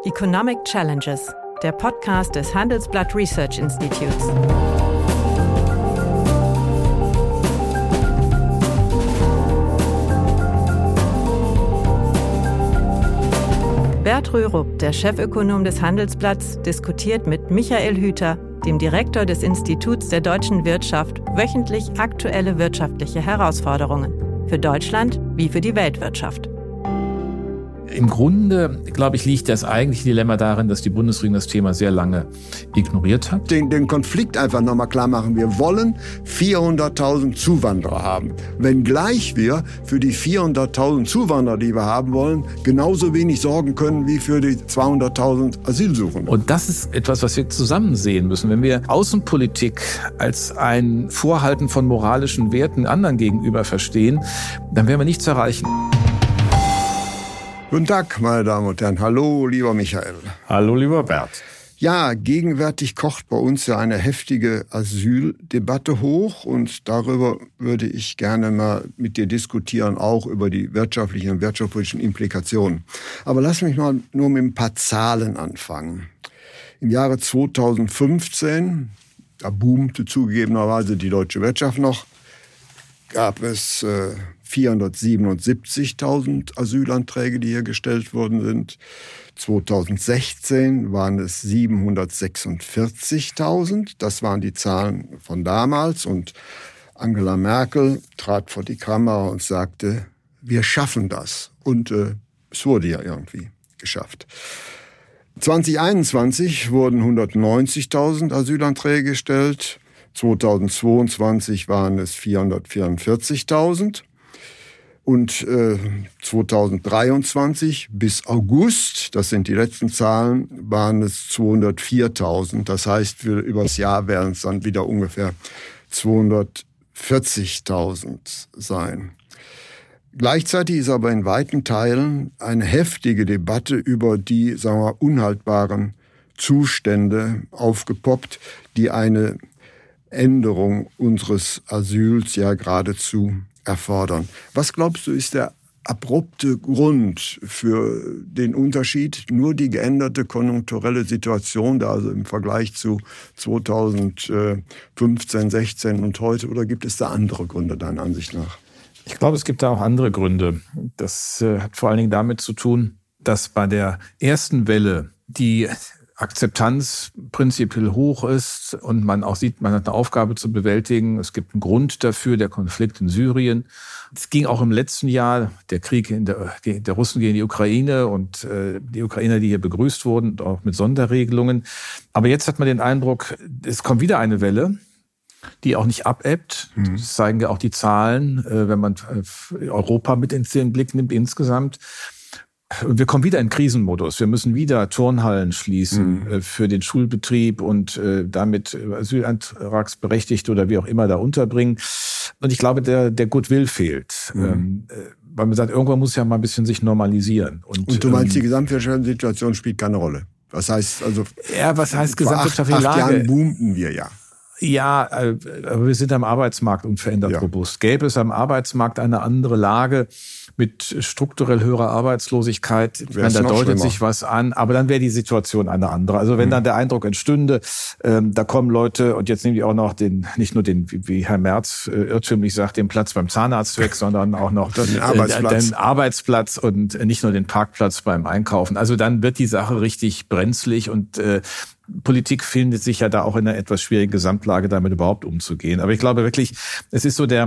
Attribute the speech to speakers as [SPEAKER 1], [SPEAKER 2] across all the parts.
[SPEAKER 1] Economic Challenges, der Podcast des Handelsblatt Research Institutes. Bert Rürup, der Chefökonom des Handelsblatts, diskutiert mit Michael Hüter, dem Direktor des Instituts der deutschen Wirtschaft, wöchentlich aktuelle wirtschaftliche Herausforderungen. Für Deutschland wie für die Weltwirtschaft.
[SPEAKER 2] Im Grunde, glaube ich, liegt das eigentliche Dilemma darin, dass die Bundesregierung das Thema sehr lange ignoriert hat.
[SPEAKER 3] Den Konflikt einfach nochmal klar machen. Wir wollen 400.000 Zuwanderer haben. Wenngleich wir für die 400.000 Zuwanderer, die wir haben wollen, genauso wenig sorgen können wie für die 200.000 Asylsuchenden.
[SPEAKER 2] Und das ist etwas, was wir zusammen sehen müssen. Wenn wir Außenpolitik als ein Vorhalten von moralischen Werten anderen gegenüber verstehen, dann werden wir nichts erreichen.
[SPEAKER 3] Guten Tag, meine Damen und Herren. Hallo, lieber Michael.
[SPEAKER 2] Hallo, lieber Bert.
[SPEAKER 3] Ja, gegenwärtig kocht bei uns ja eine heftige Asyldebatte hoch und darüber würde ich gerne mal mit dir diskutieren, auch über die wirtschaftlichen und wirtschaftspolitischen Implikationen. Aber lass mich mal nur mit ein paar Zahlen anfangen. Im Jahre 2015, da boomte zugegebenerweise die deutsche Wirtschaft noch, gab es 477.000 Asylanträge, die hier gestellt worden sind. 2016 waren es 746.000. Das waren die Zahlen von damals. Und Angela Merkel trat vor die Kamera und sagte, wir schaffen das. Und es wurde ja irgendwie geschafft. 2021 wurden 190.000 Asylanträge gestellt. 2022 waren es 444.000. Und 2023 bis August, das sind die letzten Zahlen, waren es 204.000. Das heißt, über das Jahr werden es dann wieder ungefähr 240.000 sein. Gleichzeitig ist aber in weiten Teilen eine heftige Debatte über die, sagen wir, unhaltbaren Zustände aufgepoppt, die eine Änderung unseres Asyls ja geradezu erfordern. Was glaubst du, ist der abrupte Grund für den Unterschied? Nur die geänderte konjunkturelle Situation, da also im Vergleich zu 2015, 16 und heute, oder gibt es da andere Gründe deiner Ansicht nach?
[SPEAKER 2] Ich glaube, es gibt da auch andere Gründe. Das hat vor allen Dingen damit zu tun, dass bei der ersten Welle die Akzeptanz prinzipiell hoch ist und man auch sieht, man hat eine Aufgabe zu bewältigen. Es gibt einen Grund dafür, der Konflikt in Syrien. Es ging auch im letzten Jahr der Krieg der Russen gegen die Ukraine und die Ukrainer, die hier begrüßt wurden, auch mit Sonderregelungen. Aber jetzt hat man den Eindruck, es kommt wieder eine Welle, die auch nicht abebbt. Das zeigen ja auch die Zahlen, wenn man Europa mit in den Blick nimmt insgesamt. Und wir kommen wieder in Krisenmodus. Wir müssen wieder Turnhallen schließen für den Schulbetrieb und damit Asylantragsberechtigte oder wie auch immer da unterbringen. Und ich glaube, der Goodwill fehlt. Weil man sagt, irgendwann muss ja mal ein bisschen sich normalisieren.
[SPEAKER 3] Und du meinst, die gesamtwirtschaftliche Situation spielt keine Rolle? Was heißt also?
[SPEAKER 2] Ja, was heißt gesamtwirtschaftliche Lage?
[SPEAKER 3] Vor 8 Jahren boomten wir ja.
[SPEAKER 2] Ja, aber wir sind am Arbeitsmarkt unverändert robust. Gäbe es am Arbeitsmarkt eine andere Lage mit strukturell höherer Arbeitslosigkeit, da deutet sich was an, aber dann wäre die Situation eine andere. Also wenn dann der Eindruck entstünde, da kommen Leute und jetzt nehmen die auch noch nicht nur den, wie Herr Merz irrtümlich sagt, den Platz beim Zahnarzt weg, sondern auch noch den Arbeitsplatz und nicht nur den Parkplatz beim Einkaufen. Also dann wird die Sache richtig brenzlig und Politik findet sich ja da auch in einer etwas schwierigen Gesamtlage, damit überhaupt umzugehen. Aber ich glaube wirklich, es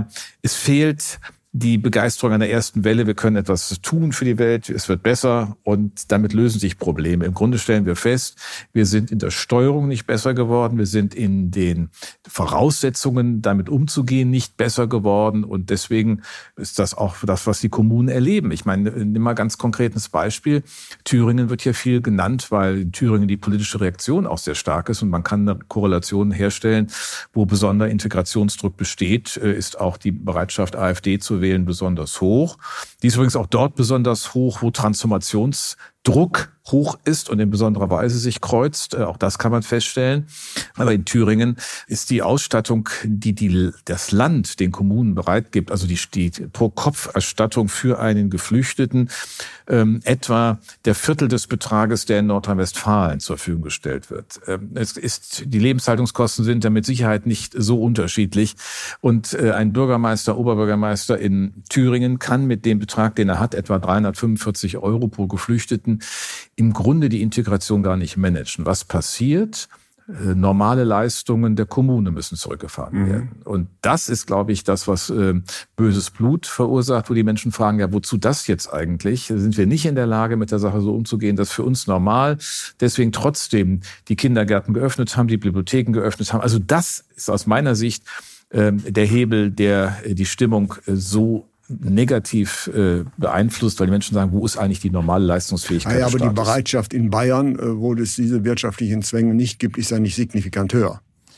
[SPEAKER 2] fehlt die Begeisterung an der ersten Welle. Wir können etwas tun für die Welt, es wird besser und damit lösen sich Probleme. Im Grunde stellen wir fest, wir sind in der Steuerung nicht besser geworden, wir sind in den Voraussetzungen, damit umzugehen, nicht besser geworden und deswegen ist das auch das, was die Kommunen erleben. Ich meine, nimm mal ganz konkretes Beispiel. Thüringen wird hier viel genannt, weil in Thüringen die politische Reaktion auch sehr stark ist und man kann eine Korrelation herstellen, wo besonderer Integrationsdruck besteht, ist auch die Bereitschaft, AfD zu wählen, besonders hoch. Die ist übrigens auch dort besonders hoch, wo Transformations Druck hoch ist und in besonderer Weise sich kreuzt. Auch das kann man feststellen. Aber in Thüringen ist die Ausstattung, die das Land den Kommunen bereitgibt, also die Pro-Kopf-Erstattung für einen Geflüchteten, etwa der Viertel des Betrages, der in Nordrhein-Westfalen zur Verfügung gestellt wird. Die Lebenshaltungskosten sind da mit Sicherheit nicht so unterschiedlich. Und ein Bürgermeister, Oberbürgermeister in Thüringen kann mit dem Betrag, den er hat, etwa 345 € pro Geflüchteten, im Grunde die Integration gar nicht managen. Was passiert? Normale Leistungen der Kommune müssen zurückgefahren werden. Und das ist, glaube ich, das, was böses Blut verursacht, wo die Menschen fragen, ja, wozu das jetzt eigentlich? Sind wir nicht in der Lage, mit der Sache so umzugehen? Das ist für uns normal. Deswegen trotzdem die Kindergärten geöffnet haben, die Bibliotheken geöffnet haben. Also das ist aus meiner Sicht der Hebel, der die Stimmung so negativ beeinflusst, weil die Menschen sagen, wo ist eigentlich die normale Leistungsfähigkeit des Staates?
[SPEAKER 3] Aber die Bereitschaft in Bayern, wo es diese wirtschaftlichen Zwänge nicht gibt, ist ja nicht signifikant höher.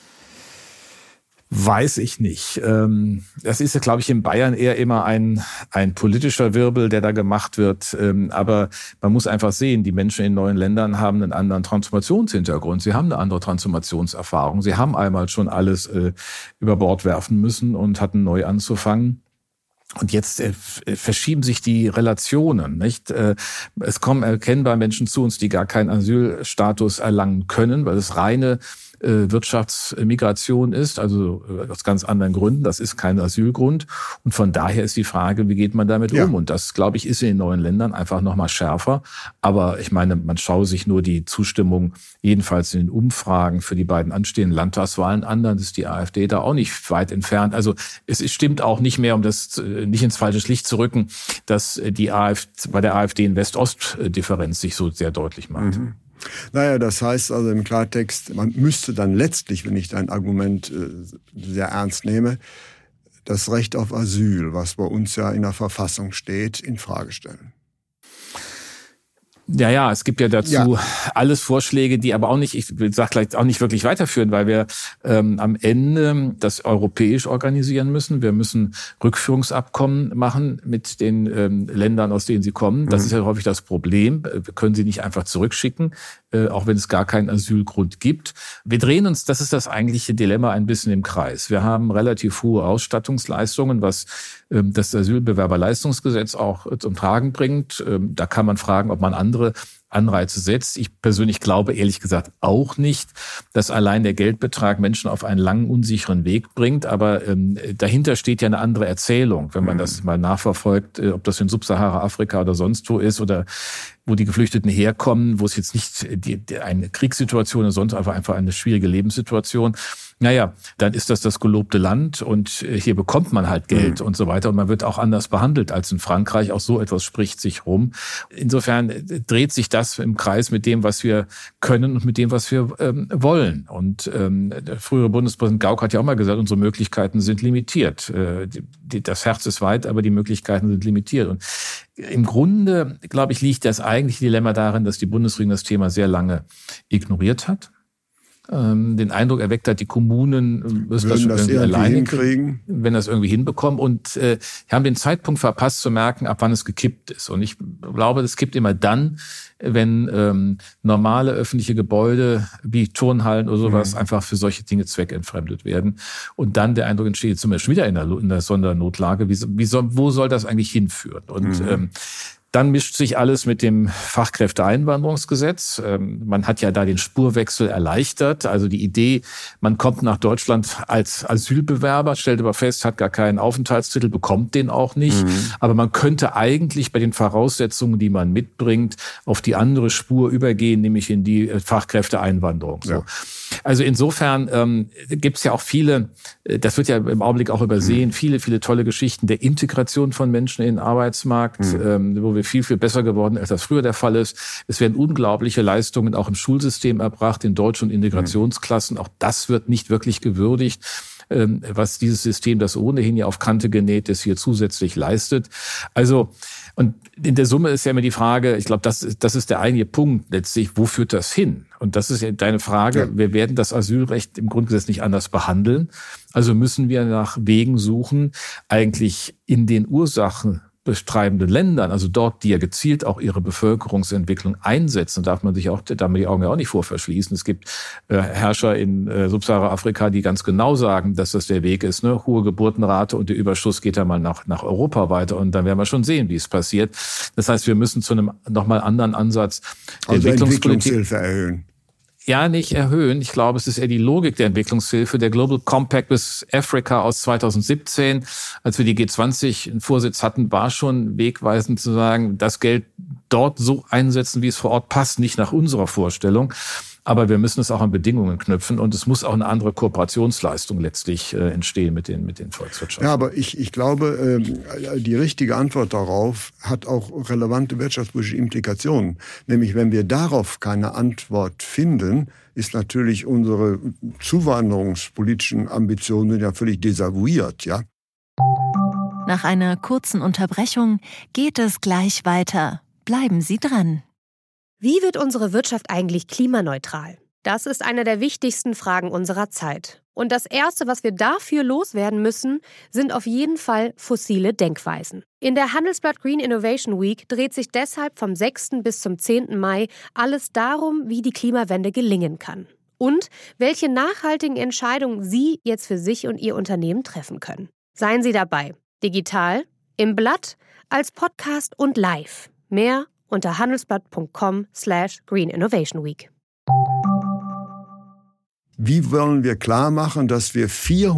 [SPEAKER 2] Weiß ich nicht. Das ist, glaube ich, in Bayern eher immer ein politischer Wirbel, der da gemacht wird. Aber man muss einfach sehen, die Menschen in neuen Ländern haben einen anderen Transformationshintergrund. Sie haben eine andere Transformationserfahrung. Sie haben einmal schon alles über Bord werfen müssen und hatten neu anzufangen. Und jetzt verschieben sich die Relationen, nicht? Es kommen erkennbar Menschen zu uns, die gar keinen Asylstatus erlangen können, weil es reine Wirtschaftsmigration ist, also aus ganz anderen Gründen. Das ist kein Asylgrund. Und von daher ist die Frage, wie geht man damit um? Und das, glaube ich, ist in den neuen Ländern einfach noch mal schärfer. Aber ich meine, man schaue sich nur die Zustimmung, jedenfalls in den Umfragen für die beiden anstehenden Landtagswahlen an, dann ist die AfD da auch nicht weit entfernt. Also es stimmt auch nicht mehr, um das nicht ins falsche Licht zu rücken, dass bei der AfD in West-Ost-Differenz sich so sehr deutlich macht.
[SPEAKER 3] Naja, das heißt also im Klartext, man müsste dann letztlich, wenn ich dein Argument sehr ernst nehme, das Recht auf Asyl, was bei uns ja in der Verfassung steht, in Frage stellen.
[SPEAKER 2] Ja, es gibt ja dazu alles Vorschläge, die aber auch nicht, ich sage gleich, auch nicht wirklich weiterführen, weil wir am Ende das europäisch organisieren müssen. Wir müssen Rückführungsabkommen machen mit den Ländern, aus denen sie kommen. Das ist ja häufig das Problem. Wir können sie nicht einfach zurückschicken, auch wenn es gar keinen Asylgrund gibt. Wir drehen uns, das ist das eigentliche Dilemma, ein bisschen im Kreis. Wir haben relativ hohe Ausstattungsleistungen, was das Asylbewerberleistungsgesetz auch zum Tragen bringt. Da kann man fragen, ob man andere Anreize setzt. Ich persönlich glaube ehrlich gesagt auch nicht, dass allein der Geldbetrag Menschen auf einen langen, unsicheren Weg bringt. Aber dahinter steht ja eine andere Erzählung, wenn man das mal nachverfolgt, ob das in Subsahara-Afrika oder sonst wo ist oder wo die Geflüchteten herkommen, wo es jetzt nicht eine Kriegssituation ist, sondern einfach eine schwierige Lebenssituation. Naja, dann ist das gelobte Land und hier bekommt man halt Geld und so weiter und man wird auch anders behandelt als in Frankreich. Auch so etwas spricht sich rum. Insofern dreht sich das im Kreis mit dem, was wir können und mit dem, was wir wollen. Und der frühere Bundespräsident Gauck hat ja auch mal gesagt, unsere Möglichkeiten sind limitiert. Das Herz ist weit, aber die Möglichkeiten sind limitiert. Und im Grunde, glaube ich, liegt das eigentliche Dilemma darin, dass die Bundesregierung das Thema sehr lange ignoriert hat. Den Eindruck erweckt hat, die Kommunen müssen das irgendwie alleine hinkriegen, wenn das irgendwie hinbekommen und haben den Zeitpunkt verpasst zu merken, ab wann es gekippt ist. Und ich glaube, das kippt immer dann, wenn normale öffentliche Gebäude wie Turnhallen oder sowas einfach für solche Dinge zweckentfremdet werden. Und dann der Eindruck entsteht, zum Beispiel wieder in der Sondernotlage, wo soll das eigentlich hinführen? Und dann mischt sich alles mit dem Fachkräfteeinwanderungsgesetz. Man hat ja da den Spurwechsel erleichtert. Also die Idee, man kommt nach Deutschland als Asylbewerber, stellt aber fest, hat gar keinen Aufenthaltstitel, bekommt den auch nicht. Aber man könnte eigentlich bei den Voraussetzungen, die man mitbringt, auf die andere Spur übergehen, nämlich in die Fachkräfteeinwanderung. So. Ja. Also insofern gibt's ja auch viele, das wird ja im Augenblick auch übersehen, viele tolle Geschichten der Integration von Menschen in den Arbeitsmarkt, wo wir viel besser geworden, als das früher der Fall ist. Es werden unglaubliche Leistungen auch im Schulsystem erbracht, in Deutsch- und Integrationsklassen. Auch das wird nicht wirklich gewürdigt, was dieses System, das ohnehin ja auf Kante genäht ist, hier zusätzlich leistet. Also, und in der Summe ist ja immer die Frage, ich glaube, das ist der eigentliche Punkt letztlich, wo führt das hin? Und das ist ja deine Frage, ja. Wir werden das Asylrecht im Grundgesetz nicht anders behandeln. Also müssen wir nach Wegen suchen, eigentlich in den Ursachen betreibenden Ländern, also dort, die ja gezielt auch ihre Bevölkerungsentwicklung einsetzen, darf man sich auch damit die Augen ja auch nicht vorverschließen. Es gibt Herrscher in Subsahara-Afrika, die ganz genau sagen, dass das der Weg ist. Ne? Hohe Geburtenrate und der Überschuss geht ja mal nach Europa weiter und dann werden wir schon sehen, wie es passiert. Das heißt, wir müssen zu einem nochmal anderen Ansatz der
[SPEAKER 3] Entwicklungshilfe erhöhen.
[SPEAKER 2] Ja, nicht erhöhen. Ich glaube, es ist eher die Logik der Entwicklungshilfe. Der Global Compact with Africa aus 2017, als wir die G20 einen Vorsitz hatten, war schon wegweisend zu sagen, das Geld dort so einsetzen, wie es vor Ort passt, nicht nach unserer Vorstellung. Aber wir müssen es auch an Bedingungen knüpfen und es muss auch eine andere Kooperationsleistung letztlich entstehen mit den Volkswirtschaften.
[SPEAKER 3] Ja, aber ich glaube, die richtige Antwort darauf hat auch relevante wirtschaftspolitische Implikationen. Nämlich, wenn wir darauf keine Antwort finden, ist natürlich unsere zuwanderungspolitischen Ambitionen ja völlig desavouiert, ja.
[SPEAKER 4] Nach einer kurzen Unterbrechung geht es gleich weiter. Bleiben Sie dran.
[SPEAKER 5] Wie wird unsere Wirtschaft eigentlich klimaneutral? Das ist eine der wichtigsten Fragen unserer Zeit. Und das Erste, was wir dafür loswerden müssen, sind auf jeden Fall fossile Denkweisen. In der Handelsblatt Green Innovation Week dreht sich deshalb vom 6. bis zum 10. Mai alles darum, wie die Klimawende gelingen kann. Und welche nachhaltigen Entscheidungen Sie jetzt für sich und Ihr Unternehmen treffen können. Seien Sie dabei. Digital, im Blatt, als Podcast und live. Mehr unter handelsblatt.com/Green Innovation Week.
[SPEAKER 3] Wie wollen wir klar machen, dass wir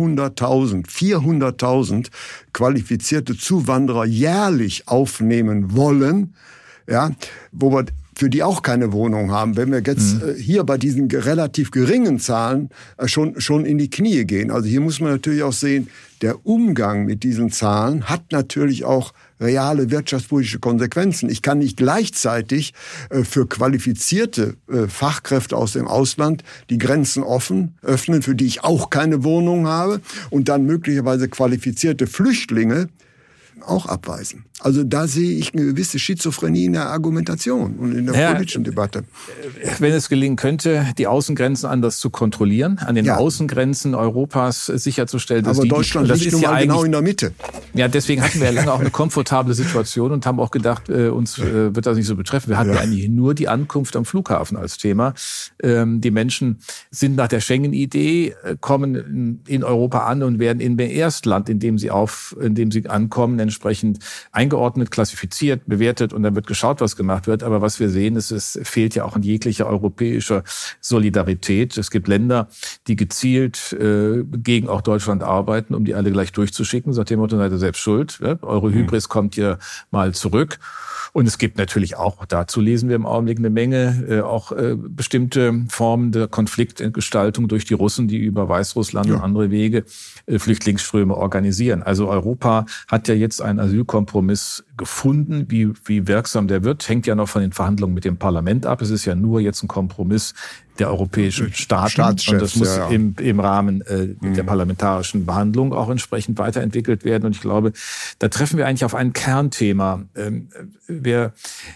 [SPEAKER 3] 400.000 qualifizierte Zuwanderer jährlich aufnehmen wollen, ja, wo wir für die auch keine Wohnung haben, wenn wir jetzt hier bei diesen relativ geringen Zahlen schon in die Knie gehen. Also hier muss man natürlich auch sehen, der Umgang mit diesen Zahlen hat natürlich auch reale wirtschaftspolitische Konsequenzen. Ich kann nicht gleichzeitig für qualifizierte Fachkräfte aus dem Ausland die Grenzen öffnen, für die ich auch keine Wohnung habe, und dann möglicherweise qualifizierte Flüchtlinge auch abweisen. Also da sehe ich eine gewisse Schizophrenie in der Argumentation und in der politischen Debatte.
[SPEAKER 2] Wenn es gelingen könnte, die Außengrenzen anders zu kontrollieren, an den Außengrenzen Europas sicherzustellen, dass
[SPEAKER 3] aber Deutschland liegt nun mal genau in der Mitte.
[SPEAKER 2] Ja, deswegen hatten wir ja lange auch eine komfortable Situation und haben auch gedacht, uns wird das nicht so betreffen. Wir hatten ja eigentlich nur die Ankunft am Flughafen als Thema. Die Menschen sind nach der Schengen-Idee, kommen in Europa an und werden in dem Erstland, in dem sie ankommen, entsprechend eingeordnet, klassifiziert, bewertet und dann wird geschaut, was gemacht wird. Aber was wir sehen, ist, es fehlt ja auch an jeglicher europäischer Solidarität. Es gibt Länder, die gezielt gegen auch Deutschland arbeiten, um die alle gleich durchzuschicken. Sagt dem Motto, seid ihr selbst schuld. Eure Hybris kommt hier mal zurück. Und es gibt natürlich auch, dazu lesen wir im Augenblick eine Menge, auch bestimmte Formen der Konfliktgestaltung durch die Russen, die über Weißrussland und andere Wege Flüchtlingsströme organisieren. Also Europa hat ja jetzt einen Asylkompromiss gefunden. Wie wirksam der wird, hängt ja noch von den Verhandlungen mit dem Parlament ab. Es ist ja nur jetzt ein Kompromiss der europäischen Staaten. Und das muss im Rahmen der parlamentarischen Behandlung auch entsprechend weiterentwickelt werden. Und ich glaube, da treffen wir eigentlich auf ein Kernthema. Wir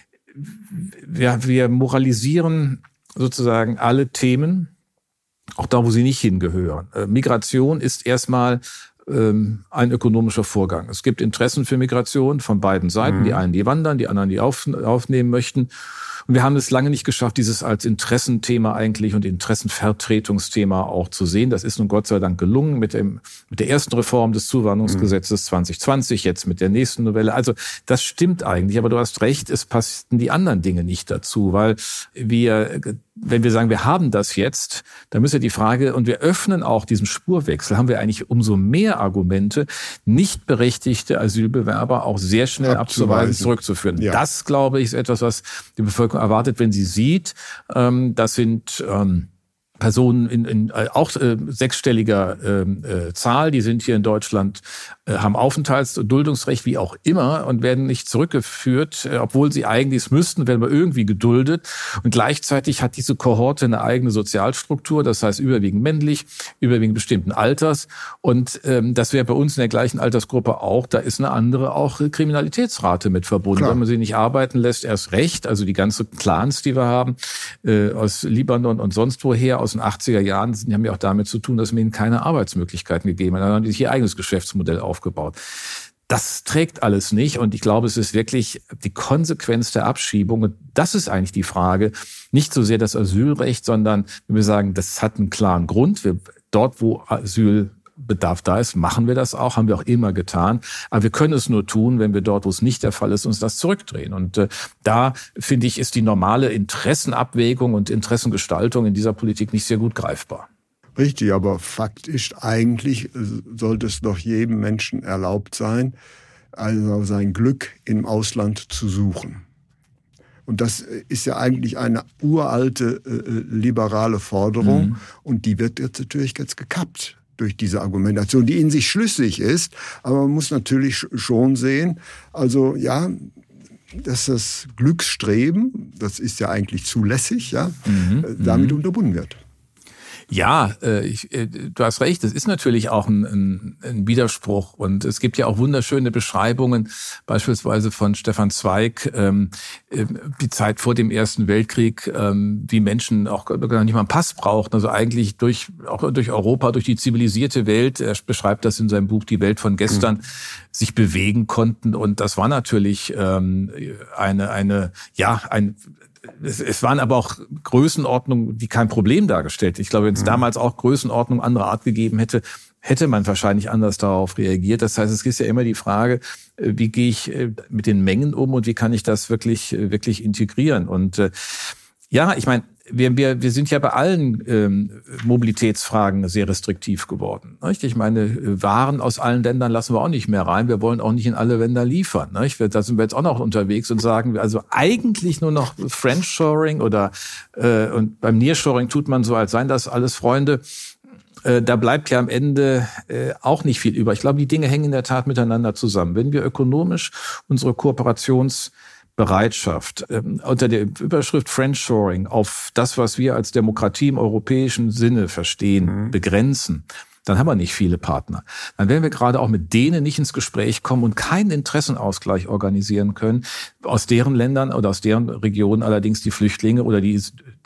[SPEAKER 2] moralisieren sozusagen alle Themen, auch da, wo sie nicht hingehören. Migration ist erstmal ein ökonomischer Vorgang. Es gibt Interessen für Migration von beiden Seiten. Die einen, die wandern, die anderen, die aufnehmen möchten. Und wir haben es lange nicht geschafft, dieses als Interessenthema eigentlich und Interessenvertretungsthema auch zu sehen. Das ist nun Gott sei Dank gelungen mit der ersten Reform des Zuwanderungsgesetzes 2020, jetzt mit der nächsten Novelle. Also das stimmt eigentlich, aber du hast recht, es passten die anderen Dinge nicht dazu, weil wenn wir sagen, wir haben das jetzt, dann müssen wir die Frage, und wir öffnen auch diesen Spurwechsel, haben wir eigentlich umso mehr Argumente, nicht berechtigte Asylbewerber auch sehr schnell abzuweisen, zurückzuführen. Ja. Das, glaube ich, ist etwas, was die Bevölkerung erwartet, wenn sie sieht, das sind Personen in auch sechsstelliger Zahl, die sind hier in Deutschland, haben Aufenthaltsduldungsrecht, wie auch immer, und werden nicht zurückgeführt, obwohl sie eigentlich es müssten, werden wir irgendwie geduldet. Und gleichzeitig hat diese Kohorte eine eigene Sozialstruktur, das heißt überwiegend männlich, überwiegend bestimmten Alters. Und das wäre bei uns in der gleichen Altersgruppe auch, da ist eine andere auch Kriminalitätsrate mit verbunden. Klar. Wenn man sie nicht arbeiten lässt, erst recht. Also die ganzen Clans, die wir haben, aus Libanon und sonst woher, aus den 80er Jahren, die haben ja auch damit zu tun, dass man ihnen keine Arbeitsmöglichkeiten gegeben hat. Dann haben die sich ihr eigenes Geschäftsmodell aufgebaut. Das trägt alles nicht und ich glaube, es ist wirklich die Konsequenz der Abschiebung und das ist eigentlich die Frage, nicht so sehr das Asylrecht, sondern wenn wir sagen, das hat einen klaren Grund, dort wo Asylbedarf da ist, machen wir das auch, haben wir auch immer getan, aber wir können es nur tun, wenn wir dort, wo es nicht der Fall ist, uns das zurückdrehen und da, finde ich, ist die normale Interessenabwägung und Interessengestaltung in dieser Politik nicht sehr gut greifbar.
[SPEAKER 3] Richtig, aber Fakt ist, eigentlich sollte es doch jedem Menschen erlaubt sein, also sein Glück im Ausland zu suchen. Und das ist ja eigentlich eine uralte liberale Forderung und die wird jetzt natürlich gekappt durch diese Argumentation, die in sich schlüssig ist, aber man muss natürlich schon sehen, also ja, dass das Glücksstreben, das ist ja eigentlich zulässig, ja, damit unterbunden wird.
[SPEAKER 2] Ja, du hast recht, es ist natürlich auch ein Widerspruch und es gibt ja auch wunderschöne Beschreibungen, beispielsweise von Stefan Zweig, die Zeit vor dem Ersten Weltkrieg, wie Menschen auch gar nicht mal einen Pass brauchten, also eigentlich auch durch Europa, durch die zivilisierte Welt, er beschreibt das in seinem Buch Die Welt von gestern, sich bewegen konnten und das war natürlich es waren aber auch Größenordnungen, die kein Problem dargestellt. Ich glaube, wenn es damals auch Größenordnungen anderer Art gegeben hätte, hätte man wahrscheinlich anders darauf reagiert. Das heißt, es ist ja immer die Frage, wie gehe ich mit den Mengen um und wie kann ich das wirklich integrieren? Und ja, ich meine, wir sind ja bei allen Mobilitätsfragen sehr restriktiv geworden. Nicht? Ich meine, Waren aus allen Ländern lassen wir auch nicht mehr rein. Wir wollen auch nicht in alle Länder liefern. Nicht? Da sind wir jetzt auch noch unterwegs und sagen, also eigentlich nur noch Friendshoring und beim Nearshoring tut man so, als seien das alles Freunde. Da bleibt ja am Ende auch nicht viel über. Ich glaube, die Dinge hängen in der Tat miteinander zusammen. Wenn wir ökonomisch unsere Kooperationsbereitschaft unter der Überschrift Friendshoring auf das, was wir als Demokratie im europäischen Sinne verstehen, begrenzen, dann haben wir nicht viele Partner. Dann werden wir gerade auch mit denen nicht ins Gespräch kommen und keinen Interessenausgleich organisieren können, aus deren Ländern oder aus deren Regionen allerdings die Flüchtlinge oder die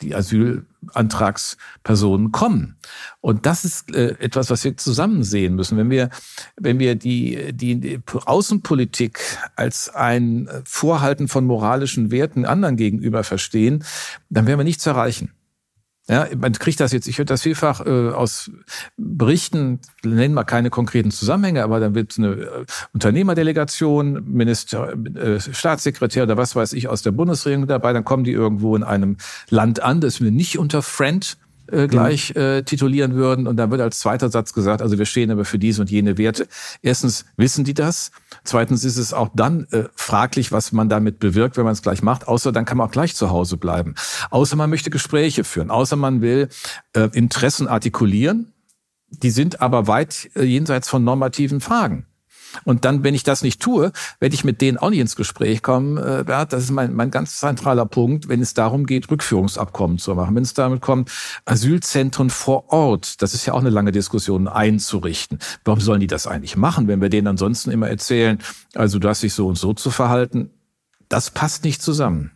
[SPEAKER 2] Asylantragspersonen kommen. Und das ist etwas, was wir zusammen sehen müssen. Wenn wir die Außenpolitik als ein Vorhalten von moralischen Werten anderen gegenüber verstehen, dann werden wir nichts erreichen. Ja, man kriegt das jetzt, ich höre das vielfach aus Berichten, nennen wir keine konkreten Zusammenhänge, aber dann wird eine Unternehmerdelegation, Minister, Staatssekretär oder was weiß ich aus der Bundesregierung dabei, dann kommen die irgendwo in einem Land an, das wir nicht unter Friend gleich titulieren würden und dann wird als zweiter Satz gesagt, also wir stehen aber für diese und jene Werte. Erstens wissen die das, zweitens ist es auch dann fraglich, was man damit bewirkt, wenn man es gleich macht, außer dann kann man auch gleich zu Hause bleiben. Außer man möchte Gespräche führen, außer man will Interessen artikulieren, die sind aber weit jenseits von normativen Fragen. Und dann, wenn ich das nicht tue, werde ich mit denen auch nicht ins Gespräch kommen, Bert. Das ist mein ganz zentraler Punkt, wenn es darum geht, Rückführungsabkommen zu machen. Wenn es damit kommt, Asylzentren vor Ort, das ist ja auch eine lange Diskussion, einzurichten. Warum sollen die das eigentlich machen, wenn wir denen ansonsten immer erzählen, also du hast dich so und so zu verhalten? Das passt nicht zusammen.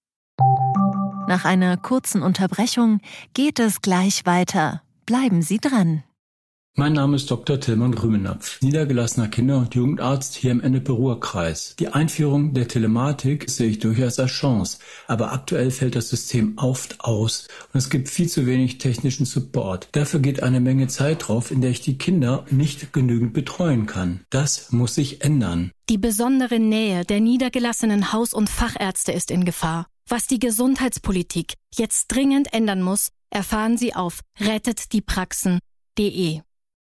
[SPEAKER 4] Nach einer kurzen Unterbrechung geht es gleich weiter. Bleiben Sie dran.
[SPEAKER 6] Mein Name ist Dr. Tillmann Grümenapf, niedergelassener Kinder- und Jugendarzt hier im Ennepe-Ruhr-Kreis. Die Einführung der Telematik sehe ich durchaus als Chance, aber aktuell fällt das System oft aus und es gibt viel zu wenig technischen Support. Dafür geht eine Menge Zeit drauf, in der ich die Kinder nicht genügend betreuen kann. Das muss sich ändern.
[SPEAKER 7] Die besondere Nähe der niedergelassenen Haus- und Fachärzte ist in Gefahr. Was die Gesundheitspolitik jetzt dringend ändern muss, erfahren Sie auf rettetdiepraxen.de.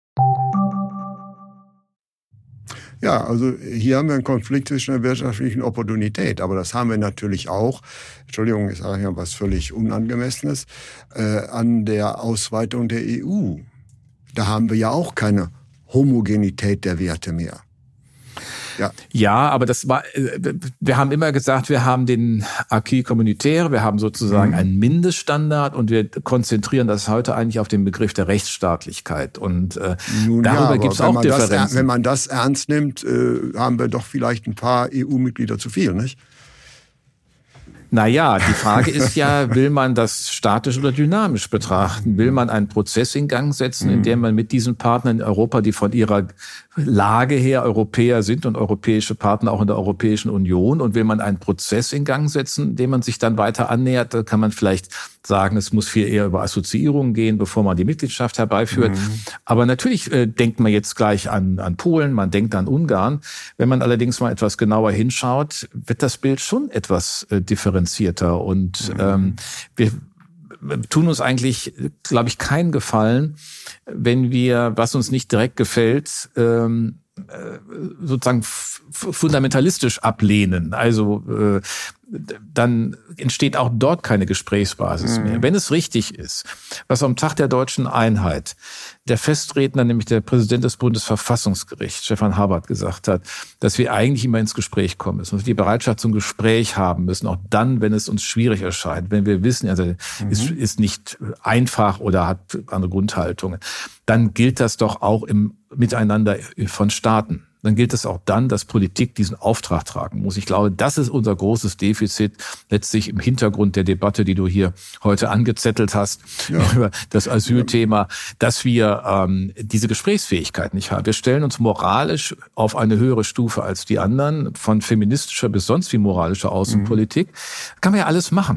[SPEAKER 3] Ja, also hier haben wir einen Konflikt zwischen der wirtschaftlichen Opportunität, aber das haben wir natürlich auch, Entschuldigung, ich sage ja was völlig Unangemessenes, an der Ausweitung der EU. Da haben wir ja auch keine Homogenität der Werte mehr.
[SPEAKER 2] Ja, aber wir haben immer gesagt, wir haben den Acquis communautaire, wir haben sozusagen einen Mindeststandard und wir konzentrieren das heute eigentlich auf den Begriff der Rechtsstaatlichkeit. Und darüber gibt es auch Differenzen.
[SPEAKER 3] Wenn man das ernst nimmt, haben wir doch vielleicht ein paar EU-Mitglieder zu viel, nicht?
[SPEAKER 2] Naja, die Frage ist ja, will man das statisch oder dynamisch betrachten? Will man einen Prozess in Gang setzen, in dem man mit diesen Partnern in Europa, die von ihrer Lage her Europäer sind und europäische Partner auch in der Europäischen Union, und will man einen Prozess in Gang setzen, dem man sich dann weiter annähert, da kann man vielleicht sagen, es muss viel eher über Assoziierungen gehen, bevor man die Mitgliedschaft herbeiführt. Aber natürlich denkt man jetzt gleich an Polen, man denkt an Ungarn. Wenn man allerdings mal etwas genauer hinschaut, wird das Bild schon etwas differenzierter. Und wir tun uns eigentlich, glaube ich, keinen Gefallen, wenn wir, was uns nicht direkt gefällt, sozusagen fundamentalistisch ablehnen. Also dann entsteht auch dort keine Gesprächsbasis mehr. Wenn es richtig ist, was am Tag der deutschen Einheit der Festredner, nämlich der Präsident des Bundesverfassungsgerichts, Stefan Habert, gesagt hat, dass wir eigentlich immer ins Gespräch kommen müssen, dass wir die Bereitschaft zum Gespräch haben müssen, auch dann, wenn es uns schwierig erscheint, wenn wir wissen, also ist nicht einfach oder hat andere Grundhaltungen, dann gilt das doch auch im Miteinander von Staaten. Dann gilt es auch dann, dass Politik diesen Auftrag tragen muss. Ich glaube, das ist unser großes Defizit, letztlich im Hintergrund der Debatte, die du hier heute angezettelt hast, über das Asylthema, dass wir diese Gesprächsfähigkeit nicht haben. Wir stellen uns moralisch auf eine höhere Stufe als die anderen, von feministischer bis sonst wie moralischer Außenpolitik. Kann man ja alles machen.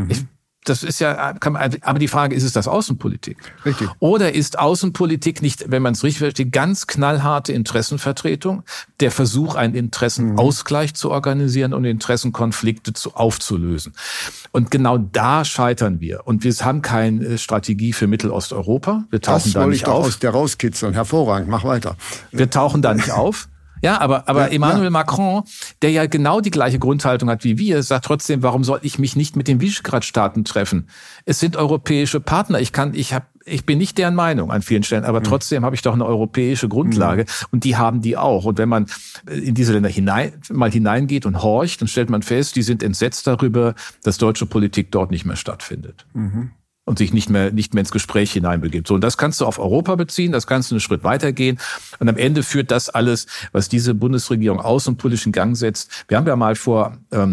[SPEAKER 2] Das ist ja, aber die Frage, ist es das Außenpolitik?
[SPEAKER 3] Richtig.
[SPEAKER 2] Oder ist Außenpolitik nicht, wenn man es richtig versteht, ganz knallharte Interessenvertretung, der Versuch, einen Interessenausgleich zu organisieren und Interessenkonflikte aufzulösen? Und genau da scheitern wir. Und wir haben keine Strategie für Mittelosteuropa. Wir tauchen da nicht auf.
[SPEAKER 3] Aus der rauskitzeln. Hervorragend, mach weiter.
[SPEAKER 2] Wir tauchen da nicht auf. Ja, aber Emmanuel Macron, der ja genau die gleiche Grundhaltung hat wie wir, sagt trotzdem, warum soll ich mich nicht mit den Visegrad-Staaten treffen? Es sind europäische Partner. Ich bin nicht deren Meinung an vielen Stellen, aber trotzdem habe ich doch eine europäische Grundlage und die haben die auch. Und wenn man in diese Länder hineingeht und horcht, dann stellt man fest, die sind entsetzt darüber, dass deutsche Politik dort nicht mehr stattfindet. Und sich nicht mehr ins Gespräch hineinbegibt. So, und das kannst du auf Europa beziehen, das kannst du einen Schritt weitergehen. Und am Ende führt das alles, was diese Bundesregierung außenpolitisch in Gang setzt. Wir haben ja mal vor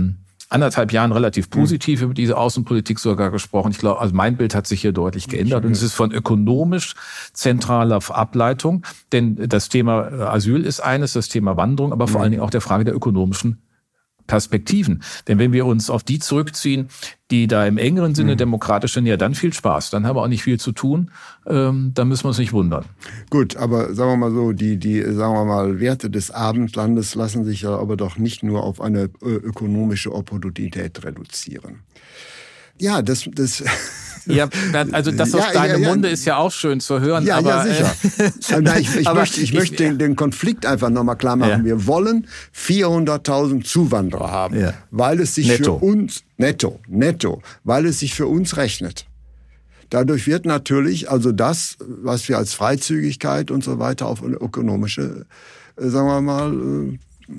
[SPEAKER 2] 1,5 Jahren relativ positiv über diese Außenpolitik sogar gesprochen. Ich glaube, also mein Bild hat sich hier deutlich geändert. Und es ist von ökonomisch zentraler Ableitung. Denn das Thema Asyl ist eines, das Thema Wanderung, aber vor allen Dingen auch der Frage der ökonomischen Perspektiven. Denn wenn wir uns auf die zurückziehen, die da im engeren Sinne demokratisch sind, ja dann viel Spaß. Dann haben wir auch nicht viel zu tun. Dann müssen wir uns nicht wundern.
[SPEAKER 3] Gut, aber sagen wir mal so, die sagen wir mal, Werte des Abendlandes lassen sich ja aber doch nicht nur auf eine ökonomische Opportunität reduzieren. Ja, das
[SPEAKER 2] ja, also das aus deinem Munde ist ja auch schön zu hören.
[SPEAKER 3] Ja,
[SPEAKER 2] aber,
[SPEAKER 3] ja, sicher. Ich möchte den Konflikt einfach nochmal klar machen. Ja. Wir wollen 400.000 Zuwanderer haben, weil es sich für uns, netto, weil es sich für uns rechnet. Dadurch wird natürlich also das, was wir als Freizügigkeit und so weiter auf eine ökonomische, sagen wir mal,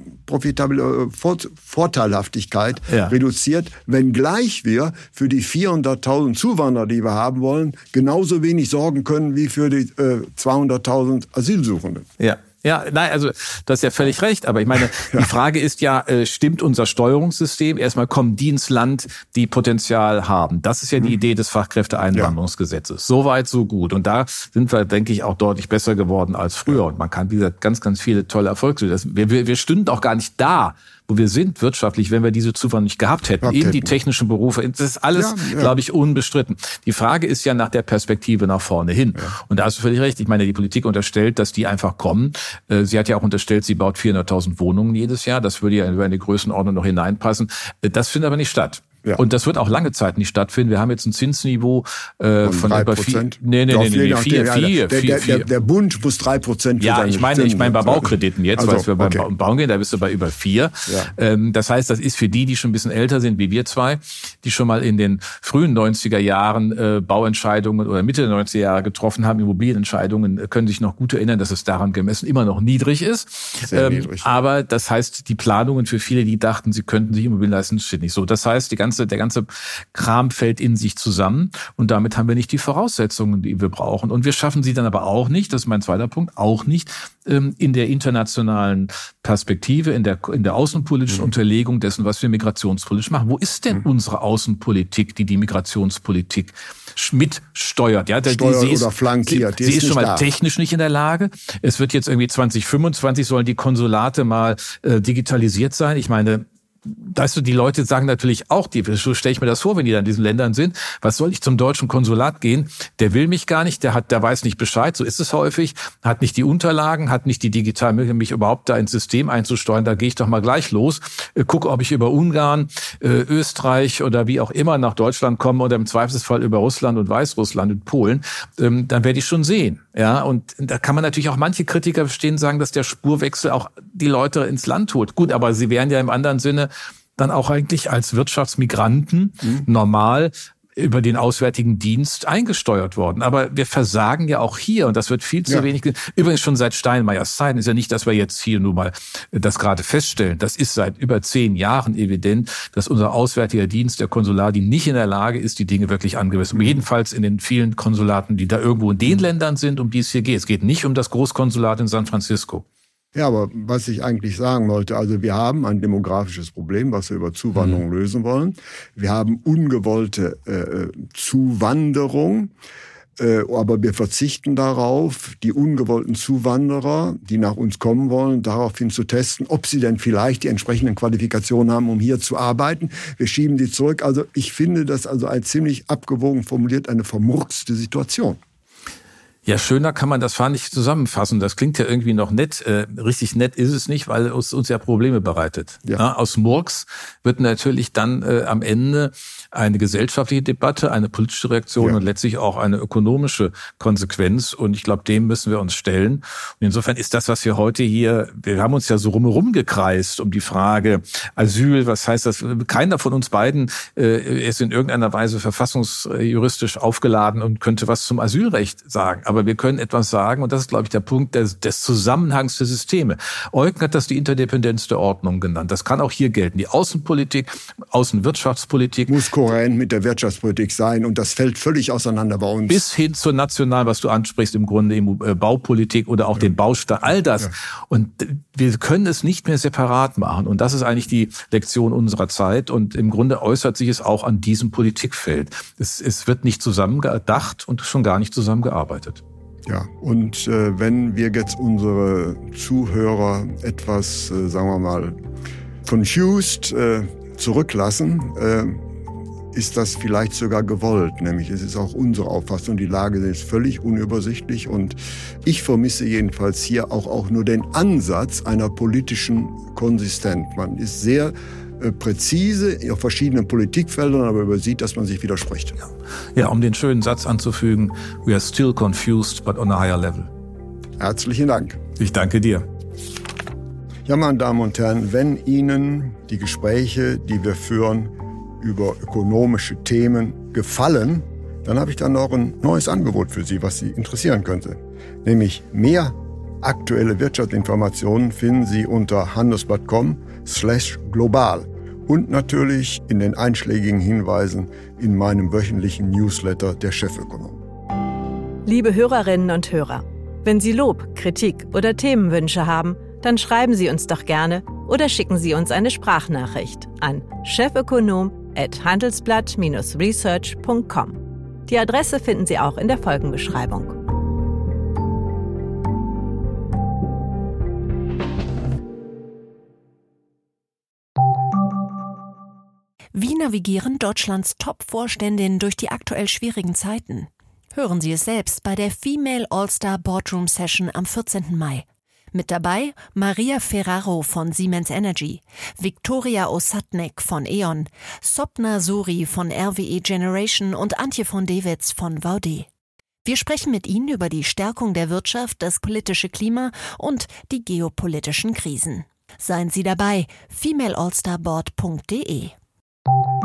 [SPEAKER 3] Vorteilhaftigkeit reduziert, wenngleich wir für die 400.000 Zuwanderer, die wir haben wollen, genauso wenig sorgen können wie für die 200.000 Asylsuchenden.
[SPEAKER 2] Ja, nein, also du hast ja völlig recht, aber ich meine, die Frage ist ja, stimmt unser Steuerungssystem? Erstmal kommen die ins Land, die Potenzial haben. Das ist ja die Idee des Fachkräfteeinwanderungsgesetzes. Soweit, so gut. Und da sind wir, denke ich, auch deutlich besser geworden als früher. Und man kann, wie gesagt, ganz, ganz viele tolle Erfolge. Wir stünden auch gar nicht da, wo wir sind wirtschaftlich, wenn wir diese Zuwanderung nicht gehabt hätten. Eben die technischen Berufe. Das ist alles, glaube ich, unbestritten. Die Frage ist ja nach der Perspektive nach vorne hin. Und da hast du völlig recht. Ich meine, die Politik unterstellt, dass die einfach kommen. Sie hat ja auch unterstellt, sie baut 400.000 Wohnungen jedes Jahr. Das würde ja in die Größenordnung noch hineinpassen. Das findet aber nicht statt. Ja. Und das wird auch lange Zeit nicht stattfinden. Wir haben jetzt ein Zinsniveau von über
[SPEAKER 3] 3%.
[SPEAKER 2] Nee, 4.
[SPEAKER 3] Der Bund muss 3%.
[SPEAKER 2] Ja, ich meine bei Baukrediten jetzt, weil wir beim Bauen gehen, da bist du bei über 4. Ja. Das heißt, das ist für die schon ein bisschen älter sind, wie wir zwei, die schon mal in den frühen 90er Jahren Bauentscheidungen oder Mitte der 90er Jahre getroffen haben, Immobilienentscheidungen, können sich noch gut erinnern, dass es daran gemessen immer noch niedrig ist. Sehr niedrig. Aber das heißt, die Planungen für viele, die dachten, sie könnten sich Immobilien leisten, steht nicht so. Das heißt, die ganze ganze Kram fällt in sich zusammen und damit haben wir nicht die Voraussetzungen, die wir brauchen. Und wir schaffen sie dann aber auch nicht, das ist mein zweiter Punkt, auch nicht in der internationalen Perspektive, in der außenpolitischen Unterlegung dessen, was wir migrationspolitisch machen. Wo ist denn unsere Außenpolitik, die Migrationspolitik mitsteuert? Ja,
[SPEAKER 3] steuert oder flankiert.
[SPEAKER 2] Sie ist schon mal technisch nicht in der Lage. Es wird jetzt irgendwie 2025 sollen die Konsulate mal digitalisiert sein. Ich meine, weißt du, die Leute sagen natürlich auch, so stelle ich mir das vor, wenn die da in diesen Ländern sind, was soll ich zum deutschen Konsulat gehen? Der will mich gar nicht, der weiß nicht Bescheid, so ist es häufig, hat nicht die Unterlagen, hat nicht die digitalen Möglichkeiten, mich überhaupt da ins System einzusteuern, da gehe ich doch mal gleich los, gucke, ob ich über Ungarn, Österreich oder wie auch immer nach Deutschland komme oder im Zweifelsfall über Russland und Weißrussland und Polen, dann werde ich schon sehen. Ja, und da kann man natürlich auch manche Kritiker verstehen, sagen, dass der Spurwechsel auch die Leute ins Land holt. Gut, aber sie wären ja im anderen Sinne dann auch eigentlich als Wirtschaftsmigranten normal über den Auswärtigen Dienst eingesteuert worden. Aber wir versagen ja auch hier und das wird viel zu wenig. Übrigens schon seit Steinmeiers Zeiten ist ja nicht, dass wir jetzt hier nur mal das gerade feststellen. Das ist seit über 10 Jahren evident, dass unser Auswärtiger Dienst, der Konsulardienst, nicht in der Lage ist, die Dinge wirklich angemessen. Jedenfalls in den vielen Konsulaten, die da irgendwo in den Ländern sind, um die es hier geht. Es geht nicht um das Großkonsulat in San Francisco.
[SPEAKER 3] Ja, aber was ich eigentlich sagen wollte, also wir haben ein demografisches Problem, was wir über Zuwanderung lösen wollen. Wir haben ungewollte Zuwanderung, aber wir verzichten darauf, die ungewollten Zuwanderer, die nach uns kommen wollen, daraufhin zu testen, ob sie denn vielleicht die entsprechenden Qualifikationen haben, um hier zu arbeiten. Wir schieben die zurück. Also ich finde das also ein ziemlich abgewogen formuliert, eine vermurkste Situation.
[SPEAKER 2] Ja, schöner kann man das fast nicht zusammenfassen. Das klingt ja irgendwie noch nett. Richtig nett ist es nicht, weil es uns ja Probleme bereitet. Ja. Aus Murks wird natürlich dann am Ende eine gesellschaftliche Debatte, eine politische Reaktion und letztlich auch eine ökonomische Konsequenz. Und ich glaube, dem müssen wir uns stellen. Und insofern ist das, was wir heute hier, wir haben uns ja so rumherum gekreist um die Frage Asyl, was heißt das? Keiner von uns beiden ist in irgendeiner Weise verfassungsjuristisch aufgeladen und könnte was zum Asylrecht sagen. Aber wir können etwas sagen, und das ist, glaube ich, der Punkt des Zusammenhangs der Systeme. Eugen hat das die Interdependenz der Ordnung genannt. Das kann auch hier gelten. Die Außenpolitik, Außenwirtschaftspolitik
[SPEAKER 3] muss kohärent mit der Wirtschaftspolitik sein, und das fällt völlig auseinander bei uns.
[SPEAKER 2] Bis hin zur nationalen, was du ansprichst, im Grunde Baupolitik oder auch den Baustand, all das. Ja. Und wir können es nicht mehr separat machen. Und das ist eigentlich die Lektion unserer Zeit. Und im Grunde äußert sich es auch an diesem Politikfeld. Es wird nicht zusammengedacht und schon gar nicht zusammengearbeitet.
[SPEAKER 3] Ja, und wenn wir jetzt unsere Zuhörer etwas, sagen wir mal, confused zurücklassen, ist das vielleicht sogar gewollt. Nämlich es ist auch unsere Auffassung, die Lage ist völlig unübersichtlich, und ich vermisse jedenfalls hier auch nur den Ansatz einer politischen Konsistenz. Man ist sehr präzise auf verschiedenen Politikfeldern, aber übersieht, dass man sich widerspricht.
[SPEAKER 2] Ja, um den schönen Satz anzufügen, we are still confused, but on a higher level.
[SPEAKER 3] Herzlichen Dank.
[SPEAKER 2] Ich danke dir.
[SPEAKER 3] Ja, meine Damen und Herren, wenn Ihnen die Gespräche, die wir führen, über ökonomische Themen gefallen, dann habe ich dann noch ein neues Angebot für Sie, was Sie interessieren könnte. Nämlich mehr aktuelle Wirtschaftsinformationen finden Sie unter handelsblatt.com/global und natürlich in den einschlägigen Hinweisen in meinem wöchentlichen Newsletter der Chefökonom.
[SPEAKER 1] Liebe Hörerinnen und Hörer, wenn Sie Lob, Kritik oder Themenwünsche haben, dann schreiben Sie uns doch gerne oder schicken Sie uns eine Sprachnachricht an chefökonom@handelsblatt-research.com. Die Adresse finden Sie auch in der Folgenbeschreibung.
[SPEAKER 4] Wie navigieren Deutschlands Top-Vorständinnen durch die aktuell schwierigen Zeiten? Hören Sie es selbst bei der Female All-Star Boardroom Session am 14. Mai. Mit dabei Maria Ferraro von Siemens Energy, Viktoria Osatnek von E.ON, Sopna Suri von RWE Generation und Antje von Dewitz von Vaude. Wir sprechen mit Ihnen über die Stärkung der Wirtschaft, das politische Klima und die geopolitischen Krisen. Seien Sie dabei, femaleallstarboard.de.